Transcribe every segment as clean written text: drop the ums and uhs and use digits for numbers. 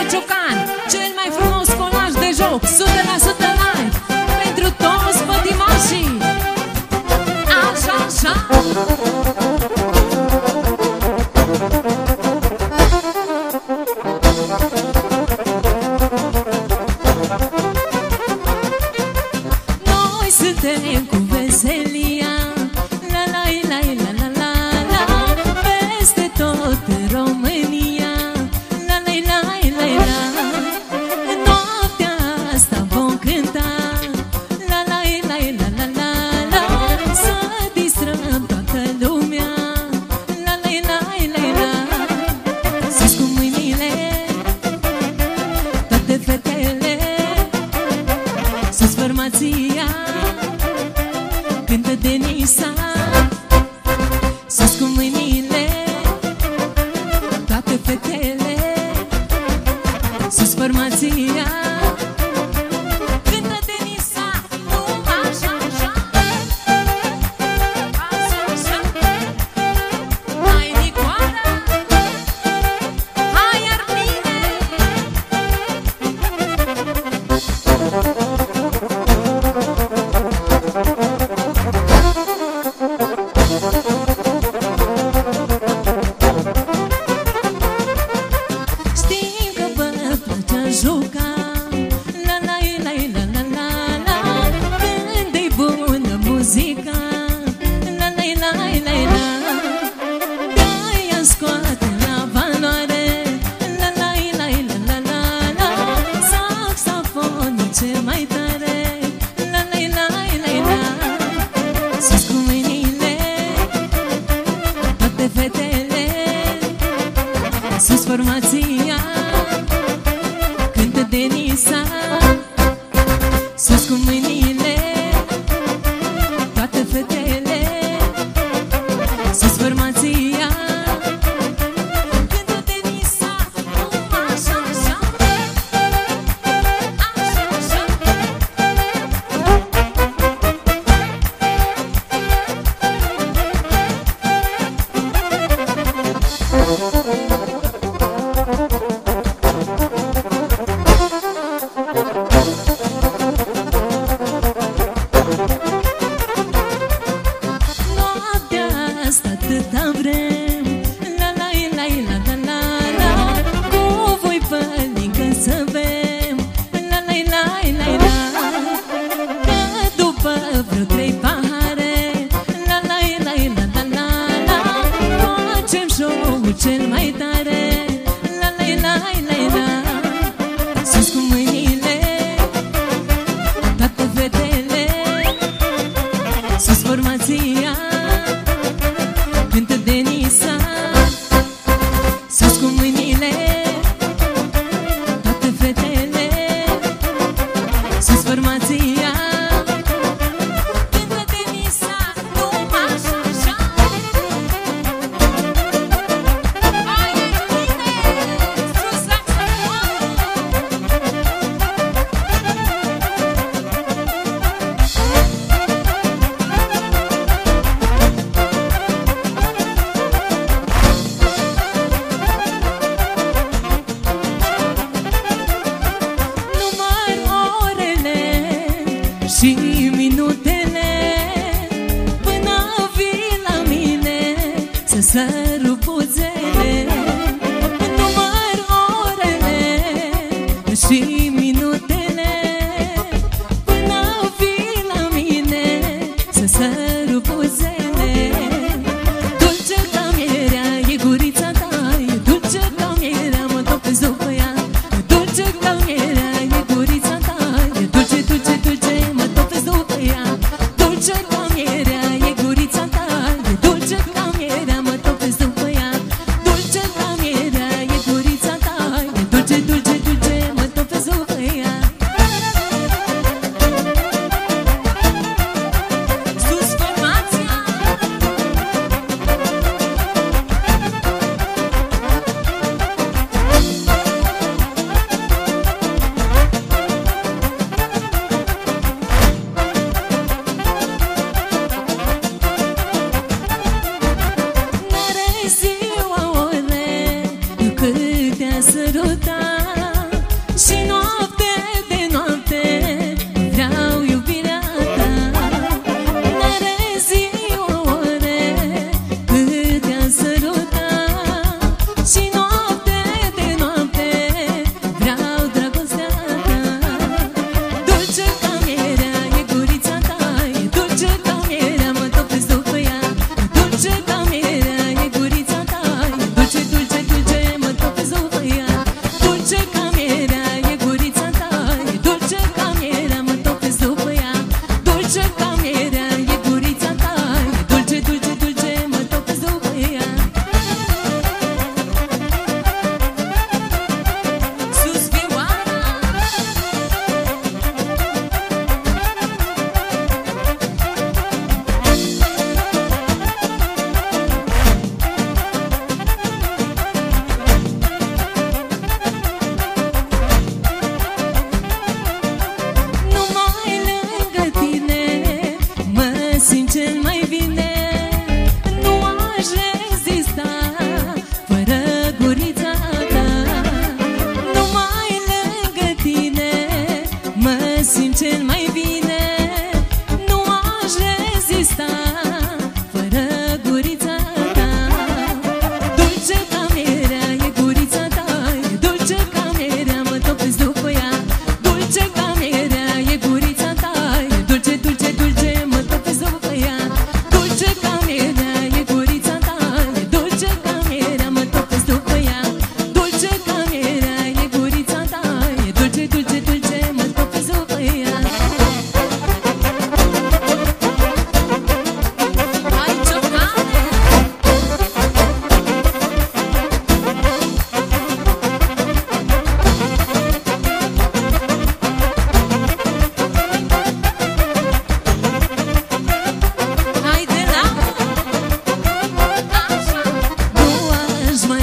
Nicolae Ciocan, cel mai frumos colaj de joc, 100% live, pentru toți pătimașii. Așa, așa. Noi suntem cu veselia, la la la la la la la, peste tot în România, la la la la la. Noaptea asta vom cânta, la la la la la la la, să distrăm toată lumea, la la la la la. Sus cu mâinile, toate fetele, sus formația, cântă Denisa. Sus cu mâinile, toate fetele, sus formația, cântă Denisa. Nu așa, așa, așa, așa. Hai Nicoara, hai Armine. Știm că vă place a juca, la la la la la la la, când-i bună muzica, la la la la la, de-aia scoate la valoare, la la la la la la la, saxofonul cel mai tare, la la la la la. Sus cu mâinile, toate fetele, sus formația, cântă Denisa. Sus cu mâinile, toate fetele, sus formația, cântă Denisa. Așa, așa, așa, așa. Noaptea asta atâta vrem, la la la la la la la, cu voi pe lângă să bem, la la la la la, că după vreo 3 pahare, la la la la la la la, facem show-ul cel mai tare, la la la la la. Sus cu mâinile, toate fetele, sus formația, cântă Denisa. Sus cu mâinile, toate fetele, sus formația, cântă Denisa. Nu așa, așa. Hai bine, sus saxofonul. Număr orele și minutele până vii la mine să sărup buzele. Număr orele și minutele până vii la mine să sărup buzele. Dulce ca mierea e gurița ta, e dulce ca mierea, mă topesc după ea. Dulce ca mierea e gurița ta, e dulce, dulce, dulce, mă topesc după ea. Dulce ca mierea e gurița ta, e dulce ca mierea, mă topesc după ea. Dulce ca mierea e gurița ta, e dulce, dulce, dulce, mă topesc după ea.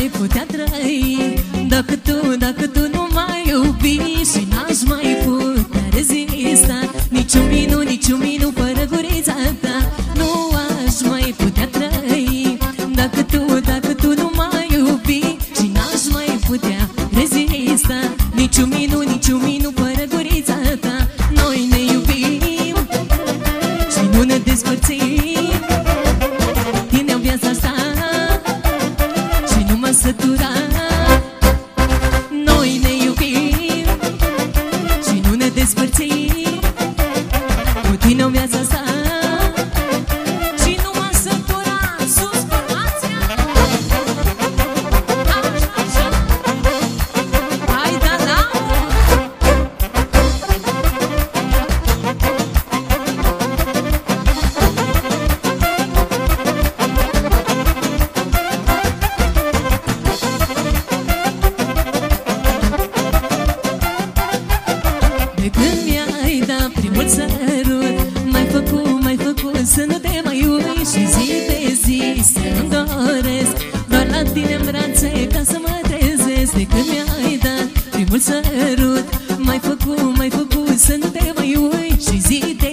mai putea trăi dacă tu nu mai iubi. Și n-aș mai putea rezista nici un minut fără gurița ta. Nu aș mai putea trăi dacă tu nu mai iubi. Și n-aș mai putea rezista nici un minut fără gurița ta. Noi ne iubim și nu ne despărțim. Tine-o viața asta și nu mă sătura. Noi ne iubim și nu ne despărțim. Cu tine-o viața asta și nu mă sătura. Sus formația! Așa! Hai, da, da! De când mi-ai dat primul sărut, m-ai făcut să nu te mai ui. Și zi de zi să nu-mi doresc doar la tine în brațe ca să mă trezesc. De când mi-ai dat primul sărut, m-ai făcut să nu te mai ui. Și zi de